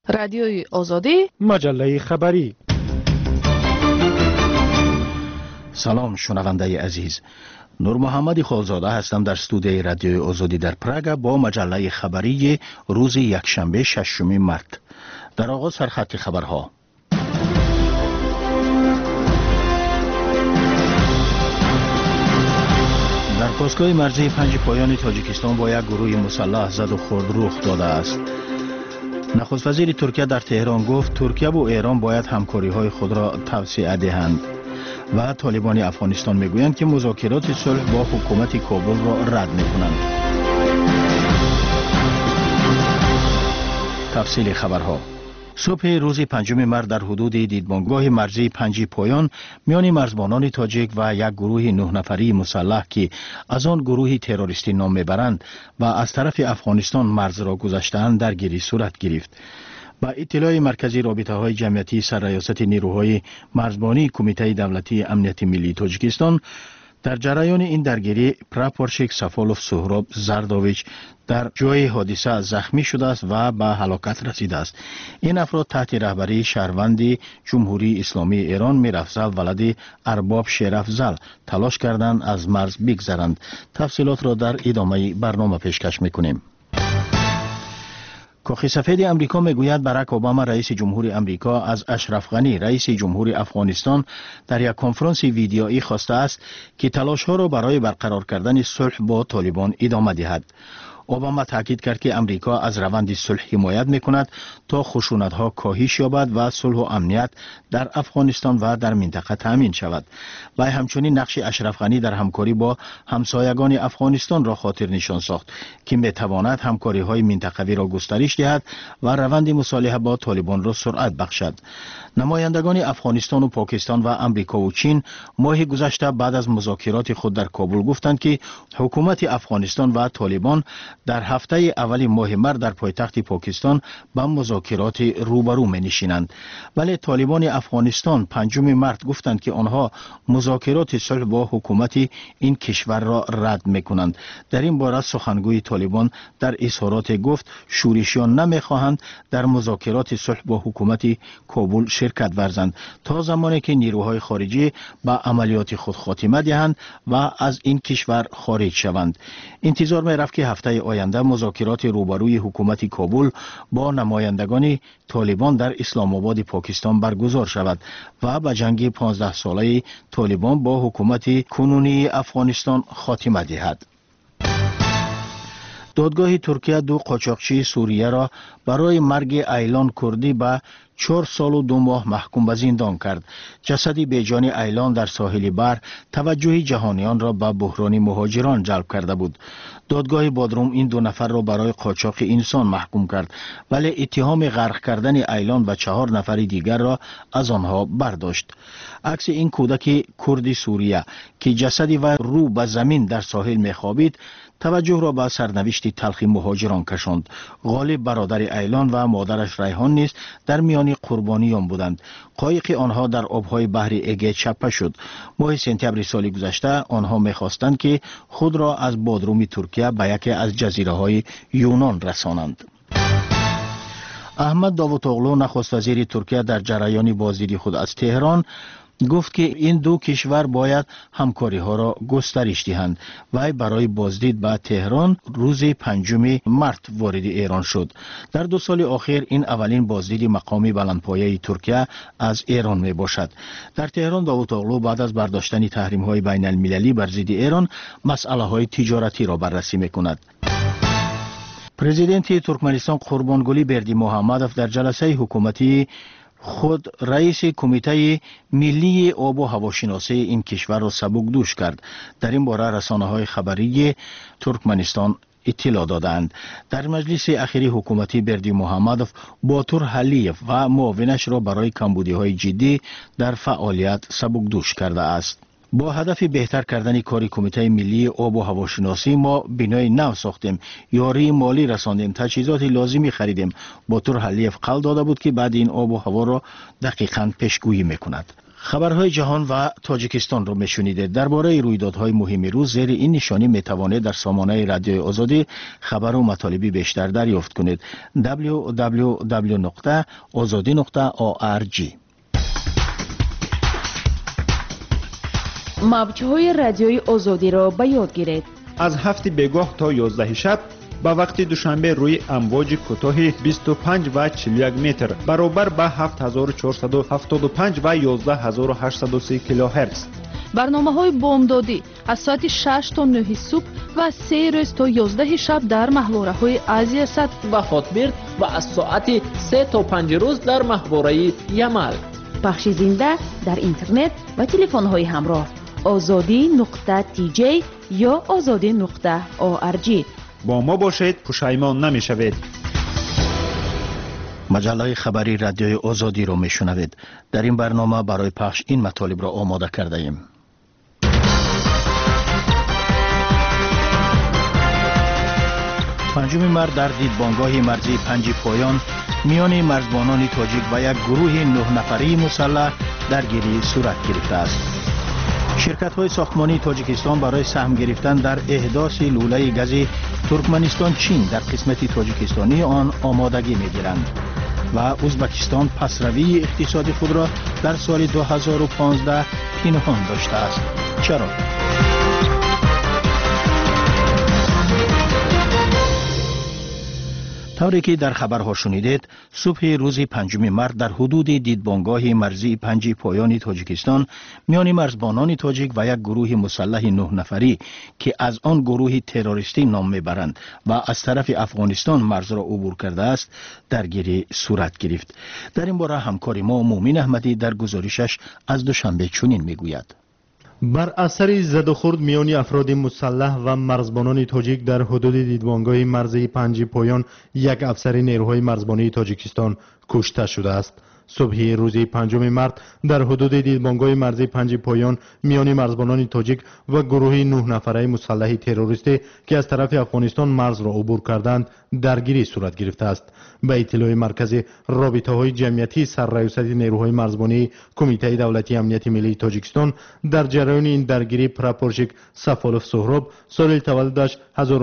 رادیوی آزادی، مجله خبری. سلام شنونده عزیز، نور محمد خالزاده هستم در استودیوی رادیوی آزادی در پراگ با مجله خبری روز یکشنبه 6 مارت. در آغاز سرخط خبرها. در پاسگاه مرزی 5 پایان تاجیکستان با یک گروه مسلح زد و خورد رخ داده است. نخست وزیر ترکیه در تهران گفت ترکیه و ایران باید همکاری‌های خود را توسعه دهند و طالبان افغانستان میگویند که مذاکرات صلح با حکومت کابل را رد میکنند. تفصیل خبرها. صبح روز 5 مارت در حدود دیدبانگاه مرزی 5 پایان میان مرزبانان تاجیک و یک گروه 9 نفری مسلح که از آن گروه تروریستی نام میبرند و از طرف افغانستان مرز را گذشته‌اند درگیری صورت گرفت. با اطلاع مرکزی رابطه‌های جمعیتی سرریاست نیروهای مرزبانی کمیته دولتی امنیت ملی تاجیکستان، در جریان این درگیری پراپورشیک سفالوف سهراب زرداویچ در جای حادثه زخمی شده است و به هلاکت رسیده است. این افراد تحت رهبری شهروند جمهوری اسلامی ایران میرافزل ولد ارباب شیرافزل تلاش کردند از مرز بگذرند. تفصیلات را در ادامه برنامه پیشکش میکنیم. کاخ سفید امریکا میگوید باراک اوباما رئیس جمهور امریکا از اشرف غنی رئیس جمهور افغانستان در یک کنفرانس ویدیویی خواسته است که تلاش‌ها را برای برقرار کردن صلح با طالبان ادامه دهد. اوباما تاکید کرد که امریکا از روند صلح حمایت میکند تا خشونت‌ها کاهش یابد و صلح و امنیت در افغانستان و در منطقه تامین شود. و همچنین نقش اشرف غنی در همکاری با همسایگان افغانستان را خاطر نشان ساخت که میتواند همکاری‌های منطقوی را گسترش دهد و روند مصالحه با طالبان را سرعت بخشد. نمایندگان افغانستان و پاکستان و امریکا و چین ماه گذشته بعد از مذاکرات خود در کابل گفتند که حکومت افغانستان و طالبان در هفته اول ماه مارت در پایتخت پاکستان به مذاکرات روبرو می نشینند. ولی طالبان افغانستان 5 مارت گفتند که آنها مذاکرات صلح با حکومت این کشور را رد می کنند. در این باره سخنگوی طالبان در اظهارات گفت شورشیان نمی خواهند در مذاکرات صلح با حکومت کابل شرکت ورزند تا زمانی که نیروهای خارجی به عملیات خود خاتمه دهند و از این کشور خارج شوند. انتظار می رفت که هفته آینده مذاکرات روبروی حکومت کابل با نمایندگان طالبان در اسلام آباد پاکستان برگزار شود و به جنگ 15 ساله طالبان با حکومت کنونی افغانستان خاتمه دهد. دادگاه ترکیه 2 قاچاقچی سوریه را برای مرگ ایلان کردی به 4 سال و 2 ماه محکوم به زندان کرد. جسد بیجان ایلان در ساحل بر توجه جهانیان را به بحران مهاجران جلب کرده بود. دادگاه بادروم این 2 نفر را برای قاچاق انسان محکوم کرد ولی اتهام غرق کردن ایلان و 4 نفر دیگر را از آنها برداشت. عکس این کودک کردی سوریه که جسدی و رو به زمین در ساحل میخوابید توجه را به سرنوشت تلخ مهاجران کشاند. غالب برادر ایلان و مادرش ریحان نیز در میان قربانیان بودند. قایق آنها در آبهای بحر اگه چپه شد. ماه سپتامبر سال گذشته آنها می‌خواستند که خود را از بادروم ترکیه به یکی از جزیره‌های یونان رسانند. احمد داوطاغلو نخست وزیر ترکیه در جریان بازدید خود از تهران گفت که این 2 کشور باید همکاری ها را گسترش دهند. وی برای بازدید به تهران روز 5 مارت وارد ایران شد. در 2 سال اخیر این اولین بازدید مقامی بلندپایه ترکیه از ایران می باشد. در تهران داوطاغلو بعد از برداشتن تحریم های بین المللی بر ضد ایران مسئله های تجارتی را بررسی می کند. پرزیدنت ترکمنستان قربانگلی بردیمحمدوف در جلسه حکومتی خود رئیس کمیته ملی آب و هواشناسی این کشور را سبکدوش کرد. در این باره رسانه‌های خبری ترکمنستان اطلاع دادند. در مجلس اخیری حکومتی بردیمحمدوف باتور حلیف و معاونش را برای کمبودی‌های جدی در فعالیت سبکدوش کرده است. با هدف بهتر کردن کار کمیته ملی آب و هواشناسی ما بنای نو ساختیم، یاری مالی رساندیم، تجهیزات لازمی خریدیم. باتور حلیف قول داده بود که بعد این آب و هوا را دقیقاً پیشگویی میکند. خبرهای جهان و تاجیکستان را میشنیدید. درباره رویدادهای مهم روز زیر این نشانی میتوانید در سامانه رادیوی آزادی خبر و مطالبی بیشتر دریافت کنید. www.azadi.org. موج‌های رادیوی آزادی را به یاد گیرید. از 7 بگاه تا 11 شب با وقت دوشنبه روی امواج کوتاه 25 و 41 متر برابر با 7475 و 11830 کیلوهرتز. برنامه‌های بامدادی از ساعت 6 تا 9 صبح و 3 روز تا 11 شب در محوره‌های آسیا صد و خاطبرد و از ساعت 3 تا 5 روز در محوره یمل. پخش زنده در اینترنت و تلفن‌های همراه azadi.tj یا azadi.org. با ما باشید، پشیمان نمی‌شوید. مجله خبری رادیوی آزادی را میشنوید. در این برنامه برای پخش این مطالب را آماده کرده ایم. پنجم مارس در دیدبانگاه مرزی پنج پایان میان مرزبانان تاجیک و یک گروه 9 نفری مسلح درگیری صورت گرفته است. شرکت‌های ساختمانی تاجیکستان برای سهم گرفتن در احداث لوله گاز ترکمنستان چین در قسمت تاجیکستانی آن آمادگی می‌گیرند و ازبکستان پسروی اقتصادی خود را در سال 2015 پنهان داشته است. چرا؟ طوری که در خبرها شنیدید، صبح روز 5 مارس در حدود دیدبانگاه مرزی پنج پایان تاجیکستان میان مرزبانان تاجیک و یک گروه مسلح 9 نفری که از آن گروه تروریستی نام میبرند و از طرف افغانستان مرز را عبور کرده است درگیری صورت گرفت. در این باره همکار ما مومن احمدی در گزارشش از دوشنبه چنین میگوید. بر اثر زد و خورد میان افراد مسلح و مرزبانان تاجیک در حدود دیدبانگاه مرزی پنج پایان یک افسر نیروهای مرزبانی تاجیکستان کشته شده است. صبح روز 5 مارس در حدود دیدبانگاه مرزی پنج پایان میان مرزبانان تاجیک و گروه 9 نفره مسلح تروریستی که از طرف افغانستان مرز را عبور کردند درگیری صورت گرفته است. به اطلاع مرکز رابطه‌های جمعیتی سررئیست نیروهای مرزبانی کمیته دولتی امنیت ملی تاجیکستان، در جریان این درگیری پراپورشیک سفالوف سهراب سال تولدش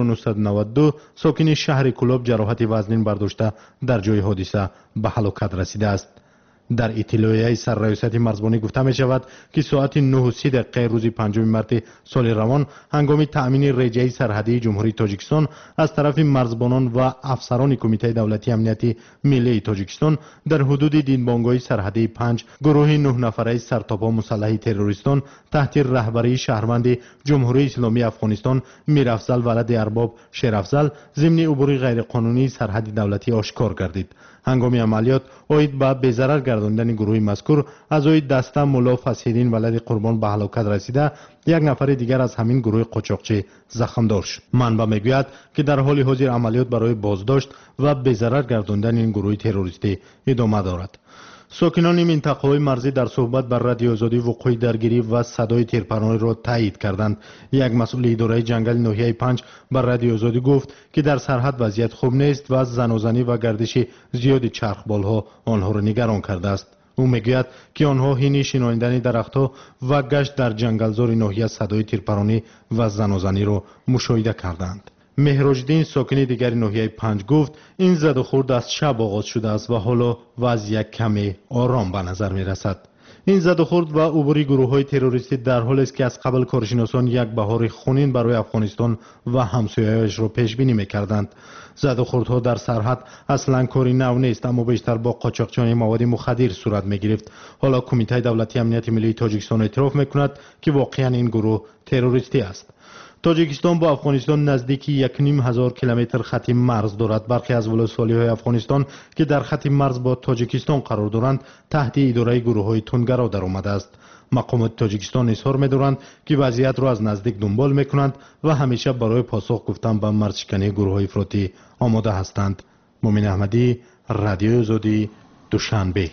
1992 ساکن شهر کلاب جراحت وزنین برداشته در جای حادثه به هلاکت رسیده است. در اطلاعیه سررئیست مرزبانی گفته می شود که ساعت 9:30 روز 5 مارس سال روان هنگام تأمین رجعی سرحدی جمهوری تاجیکستان از طرف مرزبانان و افسران کمیته دولتی امنیتی ملی تاجیکستان در حدود دیدبانگاه سرحدی 5 گروه 9 نفره سرتاپا مسلح تروریستان تحت رهبری شهروند جمهوری اسلامی افغانستان میرافضل ولد ارباب شیرافضل ضمن عبور غیرقانونی سرحد دولتی آشکار گردید. هنگام عملیات اوید به بی‌ضرر گرداندن گروه مذکور اعضای دسته ملا فصیح‌الدین ولد قربان به هلاکت رسیده، یک نفر دیگر از همین گروه قاچاقچی زخم دار شد. منبع میگوید که در حال حاضر عملیات برای بازداشت و بی‌ضرر گرداندن این گروه تروریستی ادامه دارد. ساکنان منطقه‌های مرزی در صحبت بر رادیو آزادی وقوع درگیری و صدای تیرپرانی را تایید کردند. یک مسئول اداره جنگل ناحیه 5 بر رادیو آزادی گفت که در سرحد وضعیت خوب نیست و زنازنی و گردش زیاد چرخبال‌ها آنها را نگران کرده است. او میگوید که آنها حین شناندن درخت‌ها و گشت در جنگلزار ناحیه صدای تیرپرانی و زنازنی را مشاهده کردند. مهراج‌الدین ساکن دیگر ناحیه 5 گفت این زد و خورد از شب آغاز شده است و حالا وضعیت کمی آرام به نظر می رسد. این زد و خورد و عبور گروه‌های تروریستی در حالی است که از قبل کارشناسان یک بهار خونین برای افغانستان و همسایه‌اش را پیش بینی می‌کردند. زد و خوردها در سرحد اصلاً کاری نو نیست، اما بیشتر با قاچاقچیان مواد مخدر صورت می‌گرفت. حالا کمیته دولتی امنیت ملی تاجیکستان اعتراف می‌کند که واقعاً این گروه تروریستی است. تاجیکستان با افغانستان نزدیک 1,500 کیلومتر خط مرز دارد. برخی از ولسوالی‌های افغانستان که در خط مرز با تاجیکستان قرار دارند تحت اداره گروه‌های تندگرا درآمده است. مقامات تاجیکستان اظهار می‌دارند که وضعیت را از نزدیک دنبال می‌کنند و همیشه برای پاسخ گفتن به مرزشکنی گروه‌های افراطی آماده هستند. مومن احمدی، رادیو آزادی، دوشنبه.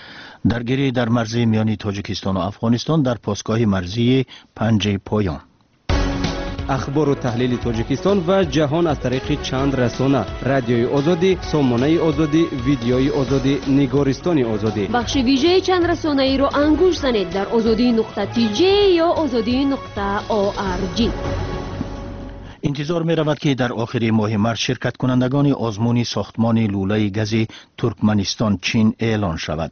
درگیری در مرزی میان تاجیکستان و افغانستان در پاسگاه مرزی پنج پایان. اخبار و تحلیل تاجیکستان و جهان از طریق چند رسانه: رادیوی آزادی، سامانه آزادی، ویدیوی آزادی، نگارستان آزادی. بخش ویژه چند رسانه‌ای رو انگوش زنید در azadi.tj یا azadi.org. انتظار می رود که در آخر ماه مارس شرکت کنندگان آزمون ساختمان لوله گاز ترکمنستان چین اعلان شود.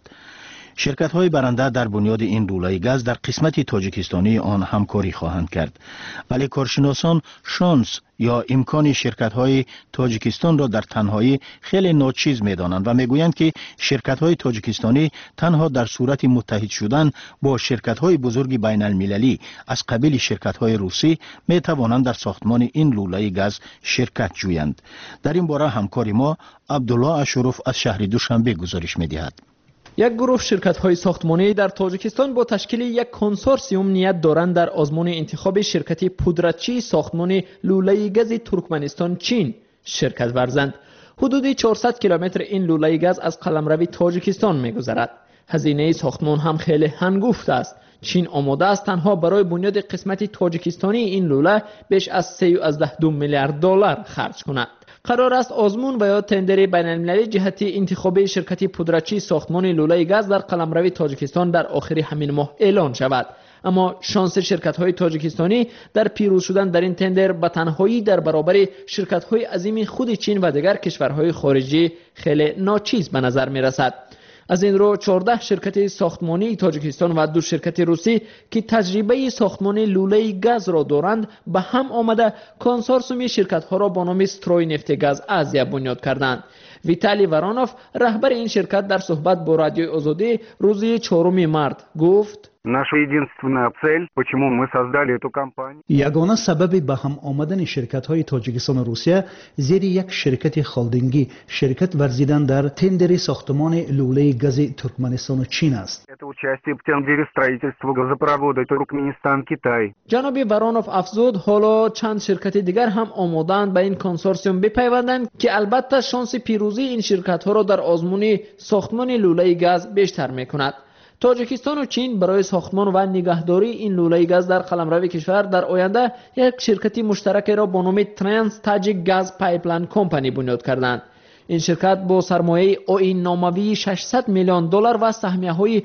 شرکت های برنده در بنیاد این لوله گاز در قسمت تاجیکستانی آن همکاری خواهند کرد، ولی کارشناسان شانس یا امکان شرکت های تاجیکستان را در تنهایی خیلی ناچیز می دانند و می گویند که شرکت های تاجیکستانی تنها در صورت متحد شدن با شرکت های بزرگ بین المللی از قبیل شرکت های روسی می توانند در ساختمان این لوله گاز شرکت جویند. در این باره همکار ما عبدالله اشرف از شهر دوشنبه گزارش می دهد. یک گروه شرکت‌های ساختمانی در تاجیکستان با تشکیل یک کنسورسیوم نیت دارند در آزمون انتخاب شرکت پودرچی ساختمان لوله گاز ترکمنستان چین شرکت ورزند. حدود 400 کیلومتر این لوله گاز از قلمرو تاجیکستان می‌گذرد. هزینه ساختمان هم خیلی هنگفت است. چین آماده است تنها برای بنیاد قسمت تاجیکستانی این لوله بیش از 3.2 میلیارد دلار خرج کند. قرار است آزمون و یا تندر بین المللی جهت انتخاب شرکت پودرچی ساختمان لوله گاز در قلمرو تاجیکستان در آخر همین ماه اعلان شود. اما شانس شرکت‌های تاجیکستانی در پیروز شدن در این تندر به تنهایی در برابر شرکت‌های عظیم خود چین و دیگر کشورهای خارجی خیلی ناچیز به نظر می‌رسد. از این رو 14 شرکت ساختمانی تاجیکستان و 2 شرکت روسی که تجربه ساختمان لوله گاز را دارند به هم آمده کنسورسیوم شرکت‌ها را با نام ستروی نفت گاز آزیا بنیاد کردند. ویتالی ورانوف رهبر این شرکت در صحبت با رادیوی آزادی روز 4 مارس گفت: Наша единственная цель, почему мы создали эту компанию. یگانه سبب به هم آمدن شرکت‌های تاجیکستان و روسیه زیر یک شرکت خالدینگی شرکت ورزیدن در تندر ساختمان لوله گاز ترکمنستان و چین است. Это участие в тендере строительства газопровода Туркменистан-Китай. جناب ورانوف افزود حالا چند شرکت دیگر هم آماده‌اند به این کنسورسیوم بپیوندند که البته شانس پیروزی این شرکت‌ها را در آزمون ساختمان لوله گاز بیشتر می‌کند. تاجیکستان و چین برای ساختمان و نگهداری این لوله گاز در قلمرو کشور در آینده یک شرکت مشترک را با نام ترانس تاجیک گاز پایپلاین کمپانی بنیاد کردند. این شرکت با سرمایه آیین ناموی 600 میلیون دلار و سهمیه‌های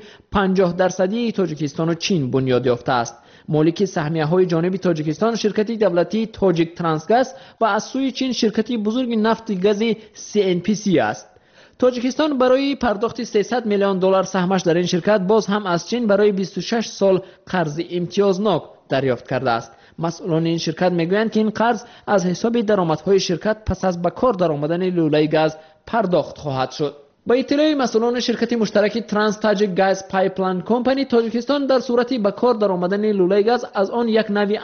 50% تاجیکستان و چین بنیاد یافته است. مالک سهمیه‌های جانب تاجیکستان شرکت دولتی تاجیک ترانسگاز و از سوی چین شرکت بزرگ نفت گاز CNPC است. تاجیکستان برای پرداخت 300 میلیون دلار سهمش در این شرکت باز هم از چین برای 26 سال قرض امتیازناک دریافت کرده است. مسئولان این شرکت میگویند که این قرض از حساب درآمدهای شرکت پس از به کار درآمدن لوله گاز پرداخت خواهد شد. با اطلاع مسئولان شرکت مشترک ترانس تاجیک گاز پایپلاین کمپانی تاجیکستان در صورت به کار درآمدن لوله گاز از آن یک نوع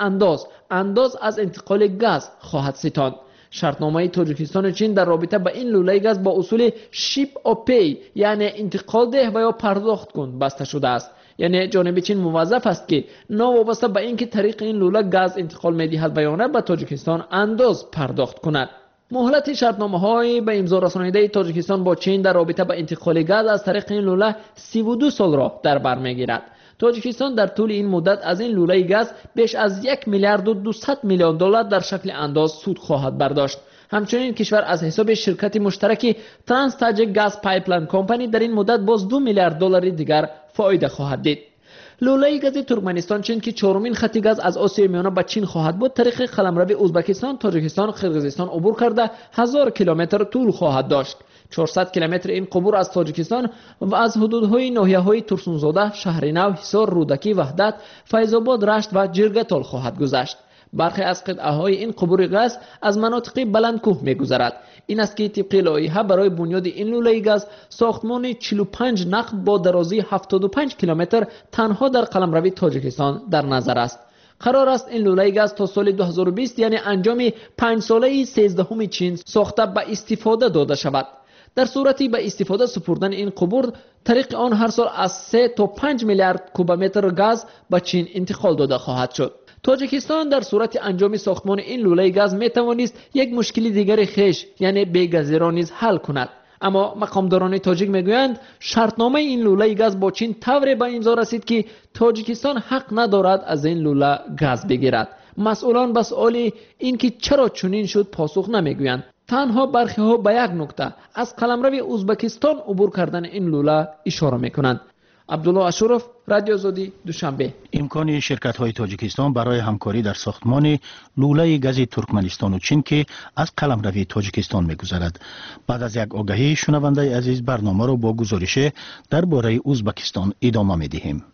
انداز از انتقال گاز خواهد ستاند. شرطنامه تاجیکستان و چین در رابطه با این لوله گاز با اصول شیپ او پی یعنی انتقال ده و یا پرداخت کن بسته شده است. یعنی جانب چین موظف است که ناوابسته به اینکه طریق این لوله گاز انتقال می‌دهد و یا نه به تاجیکستان انداز پرداخت کند. مهلت شرطنامه‌های به امضا رسانیده تاجیکستان با چین در رابطه با انتقال گاز از طریق این لوله 32 سال را در بر می‌گیرد. تاجیکستان در طول این مدت از این لوله گاز بیش از 1 میلیارد و 200 میلیون دلار در شکل انداز سود خواهد برداشت. همچنین کشور از حساب شرکت مشترک ترانس تاجیک گاز پایپلاین کمپانی در این مدت باز 2 میلیارد دلار دیگر فایده خواهد دید. لوله گاز ترکمنستان چین که چهارمین خط گاز از آسیای میانه به چین خواهد بود طریق قلمرو ازبکستان، تاجیکستان، قرقیزستان عبور کرده 1000 کیلومتر طول خواهد داشت. 400 کیلومتر این قبور از تاجیکستان و از حدودهای ناحیه‌های ترسونزاده، شهرنو، حصار، رودکی، وحدت، فیض‌آباد، رشت و جرگتال خواهد گذشت. برخی از قطعه‌های این قبور گاز از مناطق بلندکوه می‌گذرد. این است که طبق لایحه برای بنیاد این لوله گاز ساختمان 45 نقب با درازی 75 کیلومتر تنها در قلمرو تاجیکستان در نظر است. قرار است این لوله گاز تا سال 2020 یعنی انجام 5 ساله 13 چین ساخته به استفاده داده شود. در صورتی به استفاده سپردن این قبور طریق آن هر سال از 3 تا 5 میلیارد کوبمتر گاز به چین انتقال داده خواهد شد. تاجیکستان در صورت انجام ساختمان این لوله گاز می توانست یک مشکل دیگر خیش یعنی بی‌گازی را نیز حل کند. اما مقامداران تاجیک میگویند شرطنامه این لوله گاز با چین طوری به امضا رسید که تاجیکستان حق ندارد از این لوله گاز بگیرد. مسئولان به سؤال اینکه چرا چنین شد پاسخ نمیگویند. تنها برخی ها به یک نکته از قلمرو ازبکستان عبور کردن این لوله اشاره میکنند. عبدالله اشرف، رادیو آزادی، دوشنبه. امکان شرکت‌های تاجیکستان برای همکاری در ساختمان لوله گاز ترکمنستان و چین که از قلمرو تاجیکستان می‌گذرد. بعد از یک آگهی، شنونده عزیز برنامه را با گزارش درباره ازبکستان ادامه می‌دهیم.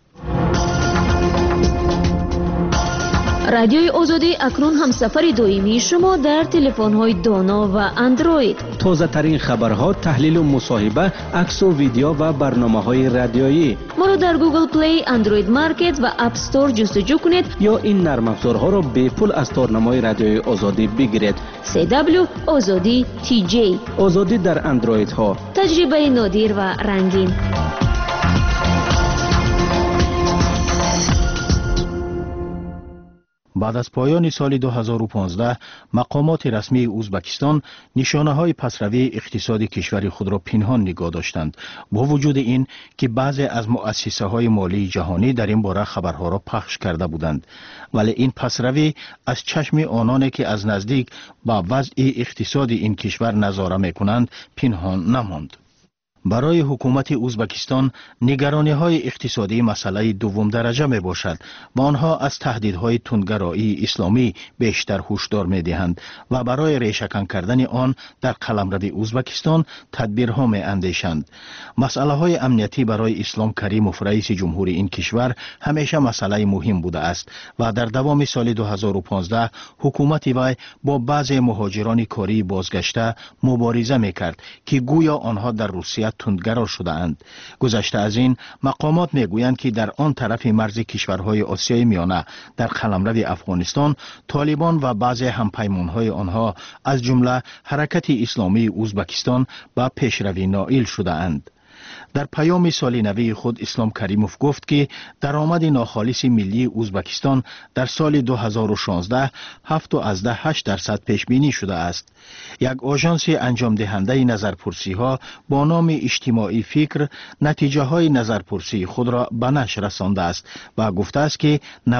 رادیوی آزادی اکنون همسفر دائمی شما در تلفن‌های دانا و اندروید. تازه ترین خبرها، تحلیل و مصاحبه، عکس و ویدیو و برنامه‌های رادیویی. ما را در گوگل پلی، اندروید مارکت و اپ استور جستجو کنید یا این نرم افزارها را به پول از تارنمای رادیوی آزادی بگیرید. CW آزادی TJ. آزادی در اندروید ها. تجربه نادر و رنگین. بعد از پایان سال 2015 مقامات رسمی ازبکستان نشانه‌های پسروی اقتصادی کشور خود را پنهان نگاه داشتند، با وجود این که بعضی از مؤسسه‌های مالی جهانی در این باره خبرها را پخش کرده بودند، ولی این پسروی از چشم آنانی که از نزدیک با وضع اقتصادی این کشور نظاره می‌کنند پنهان نماند. برای حکومت ازبکستان نگرانی‌های اقتصادی مسئله دوم درجه می باشد و آنها از تهدیدهای تندگرایی اسلامی بیشتر هشدار می دهند و برای ریشه‌کن کردن آن در قلمرو ازبکستان تدبیرها می اندیشند. مسئله‌های امنیتی برای اسلام کریموف رئیس جمهور این کشور همیشه مسئله مهم بوده است و در دوام سال 2015 حکومت وی با بعضی مهاجران کاری بازگشته مبارزه می کرد که گویا آنها در روسیه تندگرا شده اند. گذشته از این، مقامات میگویند که در آن طرف مرز کشورهای آسیای میانه در قلمرو افغانستان طالبان و بعضی همپیمانهای آنها از جمله حرکت اسلامی ازبکستان به پیشروی نائل شده اند. در پیام سال نوی خود اسلام کریموف گفت که درآمد ناخالص ملی ازبکستان در سال 2016 7.8% پیش بینی شده است. یک آژانس انجام دهنده نظرپرسی ها با نام اجتماعی فکر نتیجه های نظرپرسی خود را به نشر رسانده است و گفته است که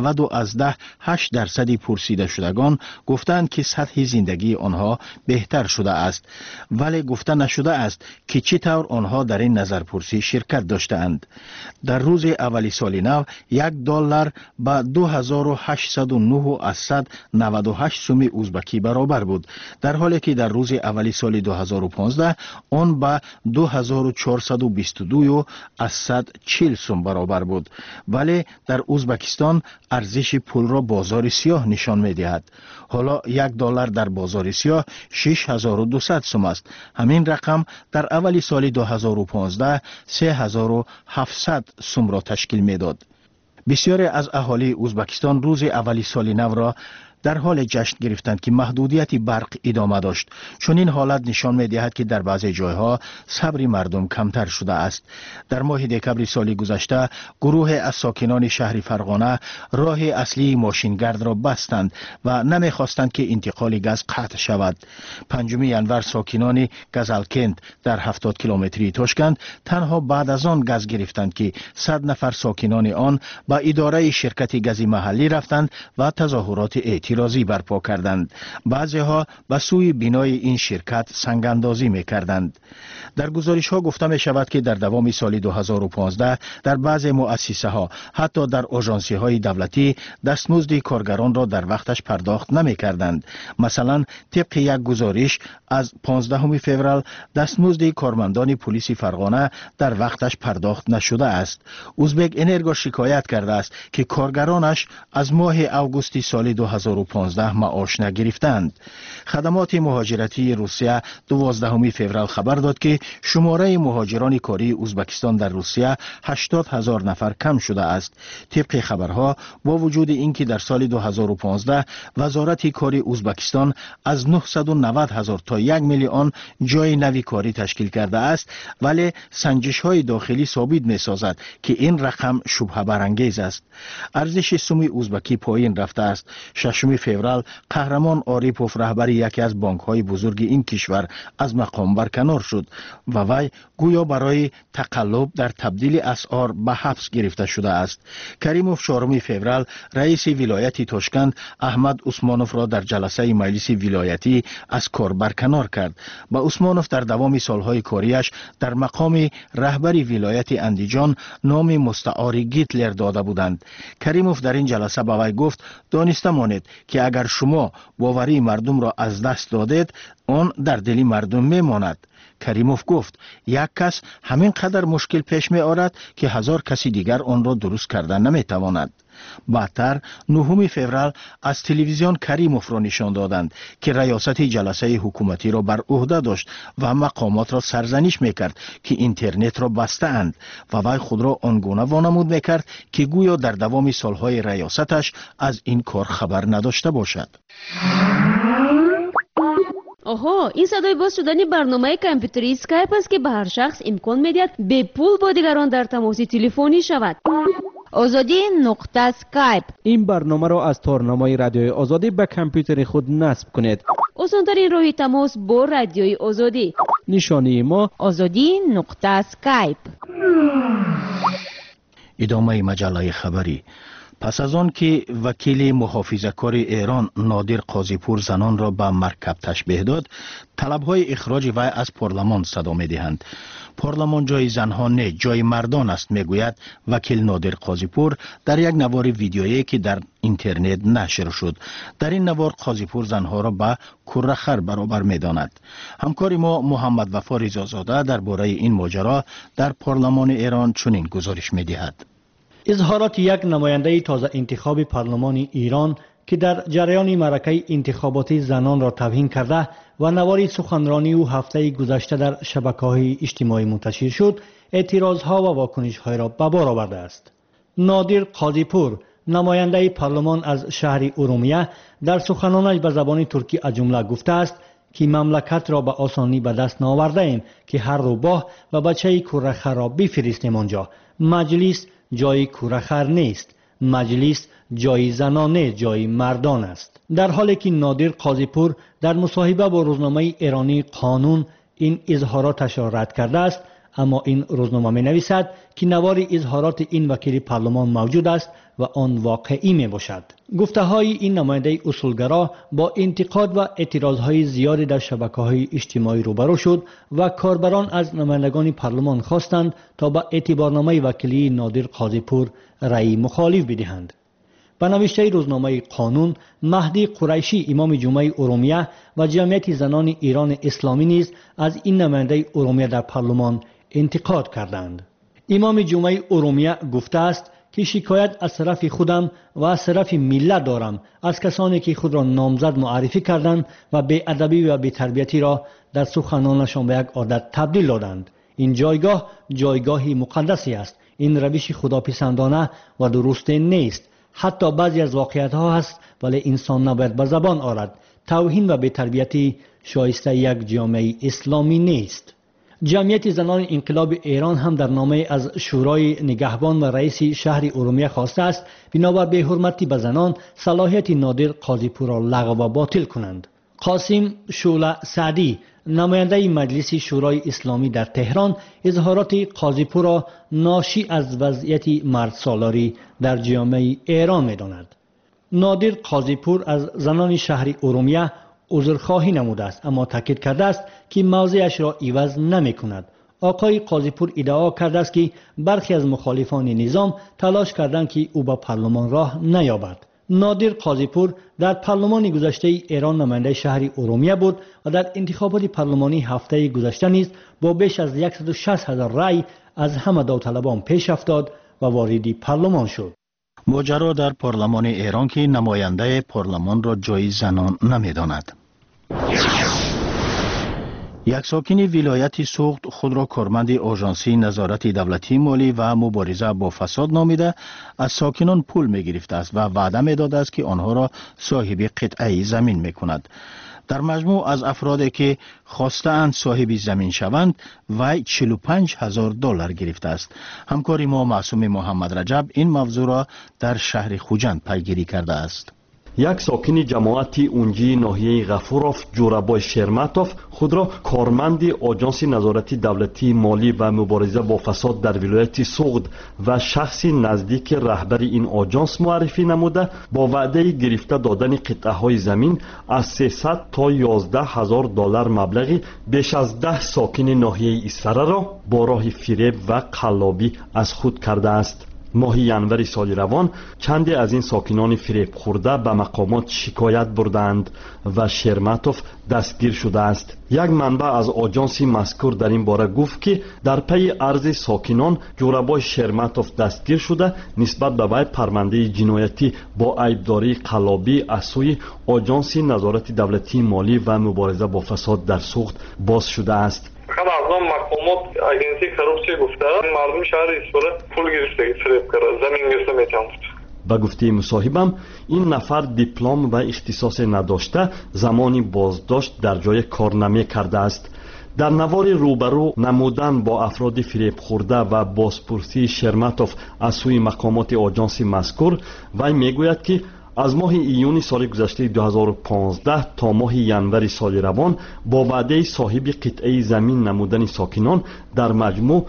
90.8% پرسیده شدگان گفتند که سطح زندگی آنها بهتر شده است، ولی گفته نشده است که چطور آنها در این نظرپرسی شرکت داشتند. در روز اولی سال نو $1 به 2809.98 سوم ازبکی برابر بود، در حالی که در روز اولی سال 2015 آن به 2422.140 سوم برابر بود. ولی در ازبکستان ارزش پول را بازار سیاه نشان می دهد. حالا $1 در بازار سیاه 6200 سوم است. همین رقم در اولی سال 2015 3700 سوم را تشکیل می داد. بسیاری از اهالی ازبکستان روز اولی سال نو را در حال جشن گرفتند که محدودیت برق ادامه داشت، چون این حالت نشان می دهد که در بعضی جایها صبر مردم کمتر شده است. در ماه دکمبر سال گذشته گروه از ساکنان شهر فرغانه راه اصلی ماشینگرد را بستند و نمیخواستند که انتقال گاز قطع شود. 5 ینور ساکنان گزلکند در 70 کیلومتری تاشکند تنها بعد از آن گاز گرفتند که 100 نفر ساکنان آن با اداره شرکت گاز محلی رفتند و تظاهرات اعتراضی برپا کردند. بعضی ها به سوی بینای این شرکت سنگ اندازی می کردند. در گزارش ها گفته می شود که در دوام سال 2015 در بعضی مؤسسه ها حتی در آژانسی های دولتی دستمزد کارگران را در وقتش پرداخت نمی کردند. مثلا طبق یک گزارش از 15 فوریه دستمزد کارمندان پلیس فرغانه در وقتش پرداخت نشده است. ازبک انرژی شکایت کرده است که کارگرانش از ماه اوگوست سال 2015 معاش نگرفتند. خدمات مهاجرتی روسیه 12 فوریه خبر داد که شماره مهاجران کاری ازبکستان در روسیه 80,000 نفر کم شده است. طبق خبرها با وجود اینکه در سال 2015 وزارت کاری ازبکستان از 990,000 تا 1 میلیون جای نوی کاری تشکیل کرده است، ولی سنجش های داخلی ثابت می سازد که این رقم شبهه برانگیز است. ارزش سوم ازبکی پایین رفته است. 6 ششم فوریه قهرمان آریپوف رهبر یکی از بانک‌های بزرگ این کشور از مقام برکنار شد و وی گویا برای تقلب در تبدیل اسعار به حبس گرفته شده است. کریموف 4 فوریه رئیس ولایت تاشکند احمد عثمانوف را در جلسه مجلس ولایتی از کار برکنار کرد. با عثمانوف در دوام سالهای کاریش در مقام رهبر ولایت اندیجان نام مستعار گیتلر داده بودند. کریموف در این جلسه به وی گفت دانسته مانید که اگر شما باوری مردم را از دست دادید آن در دل مردم میماند. کریموف گفت یک کس همین قدر مشکل پیش می آورد که 1000 کسی دیگر آن را درست کردن نمی تواند. بعدتر 9 فوریه از تلویزیون کریموف را نشان دادند که ریاست جلسه حکومتی را بر عهده داشت و مقامات را سرزنش میکرد که اینترنت را بسته اند و وی خود را آنگونه وانمود میکرد که گویا در دوام سالهای ریاستش از این کار خبر نداشته باشد. آها، این صدای باز شدن برنامه کامپیوتری اسکایپ است که به هر شخص امکان میدهد به پول با دیگران در تماس تلفنی شود. آزادی نقطه اسکایپ. این برنامه را از تارنمای رادیوی آزادی به کامپیوتر خود نصب کنید. آسان‌ترین راه تماس با رادیوی آزادی. نشانی ما آزادی نقطه اسکایپ. ادامه مجله خبری. پس از آن که وکیل محافظه‌کار ایران نادر قاضیپور زنان را به مرکب تشبیه داد، طلب‌های اخراج وی از پارلمان صدا می‌دهند. پارلمان جای زنها نه، جای مردان است، میگوید وکیل نادر قاضیپور در یک نوار ویدیویی که در اینترنت نشر شد. در این نوار قاضیپور زنها را به کره‌خر برابر می‌داند. همکار ما محمد وفا رضازاده درباره این ماجرا در پارلمان ایران چنین گزارش می‌دهد. اظهارات یک نماینده تازه انتخاب پارلمان ایران که در جریان معرکه انتخاباتی زنان را توهین کرده و نواری سخنرانی او هفته گذشته در شبکه‌های اجتماعی منتشر شد، اعتراضها و واکنش‌های را به بار آورده است. نادر قاضیپور، نماینده پارلمان از شهر ارومیه، در سخنانش به زبان ترکی از جمله گفته است که مملکت را به آسانی به دست نآورده ایم که هر روباه و بچه کره‌خر را بفرستیم آنجا. مجلس جای کره‌خر نیست، مجلس جای زنانه، جای مردان است. در حالی که نادر قاضیپور در مصاحبه با روزنامه ایرانی قانون این اظهاراتش را رد کرده است، اما این روزنامه می نویسد که نوار اظهارات این وکیل پارلمان موجود است و آن واقعی می باشد. گفته های این نماینده اصولگرا با انتقاد و اعتراض های زیادی در شبکه‌های اجتماعی روبرو شد و کاربران از نمایندگان پارلمان خواستند تا به اعتبارنامه وکیلی نادر قاضیپور رأی مخالف بدهند. به نوشته روزنامه قانون، مهدی قریشی امام جمعه ارومیه و جمعیت زنان ایران اسلامی نیز از این نماینده ارومیه در پارلمان انتقاد کردند. امام جمعه ارومیه گفته است که شکایت از طرف خودم و از طرف ملت دارم از کسانی که خود را نامزد معرفی کردند و بی‌ادبی و بی‌تربیتی را در سخنانشان به یک عادت تبدیل دادند. این جایگاه جایگاهی مقدسی است. این روش خداپسندانه و درست نیست. حتی بعضی از واقعیت‌ها هست ولی انسان نباید به زبان آورد. توهین و بی‌تربیتی شایسته یک جامعه اسلامی نیست. جمعیت زنان انقلاب ایران هم در نامه از شورای نگهبان و رئیس شهر ارومیه خواسته است بنابر بی‌حرمتی به زنان صلاحیت نادر قاضیپور را لغو و باطل کنند. قاسم شوله سعدی، نماینده مجلس شورای اسلامی در تهران، اظهارات قاضیپور را ناشی از وضعیت مرد سالاری در جامعه ایران می‌داند. نادر قاضیپور از زنان شهر ارومیه عذرخواهی نموده است، اما تاکید کرده است که موضعش را عوض نمی‌کند. آقای قاضیپور ادعا کرده است که برخی از مخالفان نظام تلاش کردند که او به پارلمان راه نیابد. نادر قاضیپور در پارلمان گذشته ایران نماینده شهر ارومیه بود و در انتخابات پارلمانی هفته گذشته نیز با بیش از 160,000 رای از همه داوطلبان پیش افتاد و وارد پارلمان شد. ماجرا در پارلمان ایران که نماینده پارلمان را جای زنان نمی‌داند. یک ساکن ولایت سوخت خود را کارمند آژانسی نظارت دولتی مالی و مبارزه با فساد نامیده از ساکنان پول می‌گرفته است و وعده می‌داده است که آنها را صاحب قطعه زمین می‌کند. در مجموع از افرادی که خواستند صاحب زمین شوند وی $45,000 گرفته است. همکار ما معصوم محمد رجب این موضوع را در شهر خوجند پیگیری کرده است. یک ساکن جماعت اونجی ناحیه غفوروف جورابای شرماتوف خود را کارمند آژانس نظارتی دولتی مالی و مبارزه با فساد در ولایت سوغد و شخصی نزدیک رهبر این آژانس معرفی نموده با وعده گرفته دادن قطعه های زمین از 300 تا 11,000 دلار مبلغی بیش از 10 ساکن ناحیه اسفره را با راه فریب و قلابی از خود کرده است. ماه ینور سال روان چندی از این ساکنان فریب خورده به مقامات شکایت بردند و شرماتوف دستگیر شده است. یک منبع از آژانس مذکور در این باره گفت که در پی عرض ساکنان جورابای شرماتوف دستگیر شده نسبت به وی پرونده جنایتی با عیبداری قلابی از سوی آژانس نظارت دولتی مالی و مبارزه با فساد در سوغد باز شده است. خب از اون مقامات اجنسی کروپسی گفته مردم شهر اسفره پول گرفته فریب کرده زمین گرفته میتوند. به گفته مصاحبم این نفر دیپلم و اختصاص نداشته زمانی بازداشت در جای کار نمی کرده است. در نوار روبرو نمودن با افراد فریب خورده و بازپرسی شرماتوف از سوی مقامات آژانس مذکور وی میگوید که از ماه ایون سال گذشته 2015 تا ماه ینور سال روان با وعده صاحب قطعه زمین نمودن ساکنان در مجموع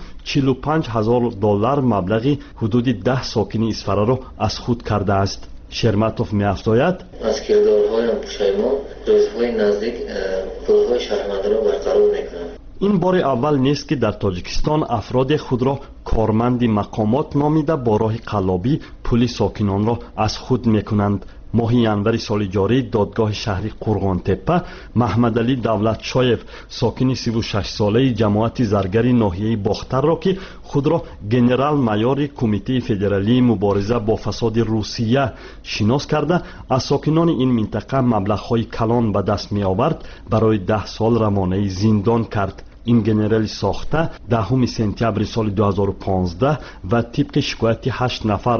45,000 دلار مبلغی حدود 10 ساکن اسفره را از خود کرده است. شرماتوف می‌افزاید از کردارهای پشیمان روزهای نزدیک پولهای شهروندان را برقرار می‌کنند. این بار اول نیست که در تاجیکستان افراد خود را کارمند مقامات نامیده با راه قلابی پول ساکنان را از خود میکنند. ماه ینور سال جاری دادگاه شهری قرغان تپه محمد علی دولتشایف ساکن 36 ساله جماعت زرگری ناحیه باختر را که خود را گنرال مایور کمیته فدرالی مبارزه با فساد روسیه شناس کرده از ساکنان این منطقه مبلغ‌های کلان به دست می آورد برای 10 سال روانه زندان کرد. این گنرال ساخته 10 سپتامبر سال 2015 و طبق شکایت 8 نفر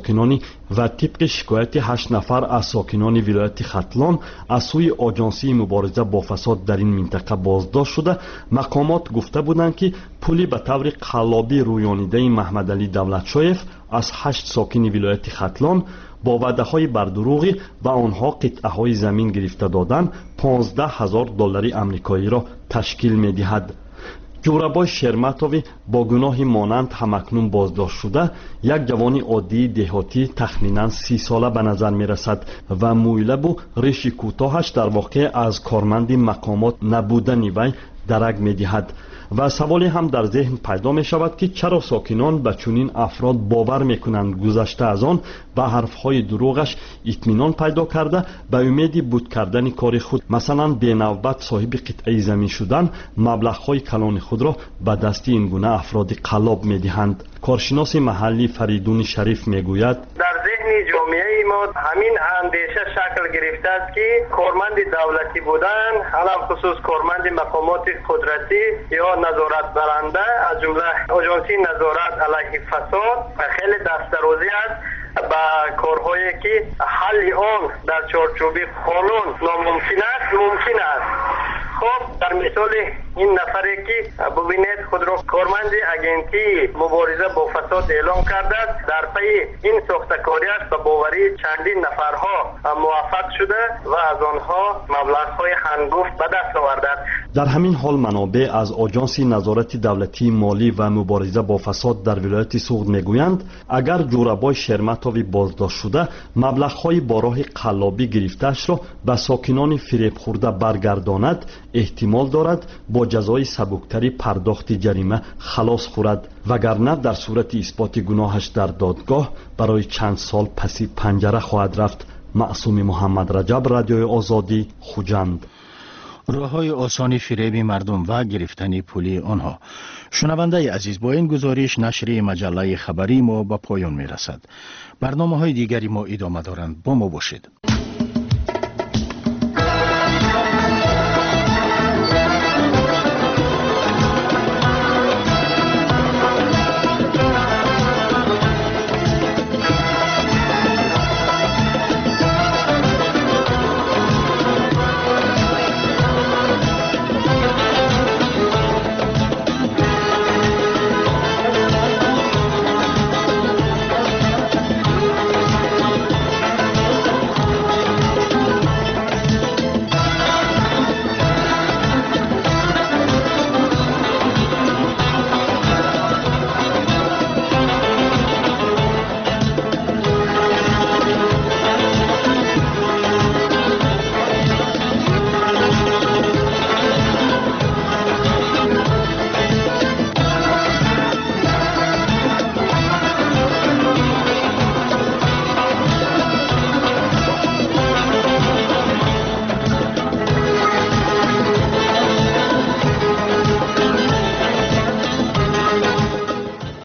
از ساکنان ولایت ختلان از سوی آژانسی مبارزه با فساد در این منطقه بازداشت شده. مقامات گفته بودند که پولی به طور قلابی رویانیده محمد علی دولتشایف از 8 ساکن ولایت ختلان با وعده‌های بردروغی و آنها قطعه‌های زمین گرفته دادن 15,000 دلار آمریکایی را تشکیل می‌دهد. جورابای شرماتوف با گناه مانند همکنون بازداشت شده یک جوان عادی دهاتی تخمیناً 30 ساله به نظر می‌رسد و مویلب و ریش کوتاهش در واقع از کارمند مقامات نبودن وی درک می‌دهد. و سوالی هم در ذهن پیدا می شود که چرا ساکنان به چنین افراد باور می کنند گذشته از آن به حرفهای دروغش اطمینان پیدا کرده به امید بود کردن کار خود مثلا به نوبت صاحب قطعه زمین شدن مبلغ‌های کلان خود را به دست این گونه افراد قلاب می دهند. کارشناس محلی فریدون شریف می گوید در ذهن جامعه ما همین اندیشه شکل گرفته است که کارمند دولتی بودن علم خصوص کارمند مقامات قدرتی یا نظارت برنده از جمله آژانس نظارت علیه فساد خیلی دست‌درازی است با کارهایی که حل آن در چارچوب قانون ناممکن است ممکن است. خب در مثال این نفری که ببینید خود را کارمند اجنسی مبارزه با فساد اعلام کرده است در پی این ساختکاریش به باوری چندین نفرها موفق شده و از آنها مبلغ‌های هنگفت به دست آورده. در همین حال منابع از آژانس نظارت دولتی مالی و مبارزه با فساد در ولایت سوغد میگویند اگر جورابای شرماتوف بازداشت شده مبلغ‌های با راه قلابی گرفته‌اش را به ساکنان فریب خورده برگرداند احتمال دارد با جزای سبکتری پرداخت جریمه خلاص خورد وگرنه در صورت اثبات گناهش در دادگاه برای چند سال پس پنجره خواهد رفت. معصوم محمد رجب، رادیوی آزادی، خوجند. راه‌های آسانی فریب مردم و گرفتن پولی آنها. شنونده عزیز، با این گزارش نشریه مجله خبری ما به پایان می‌رسد. برنامه‌های دیگری ما ادامه دارند. با ما باشید.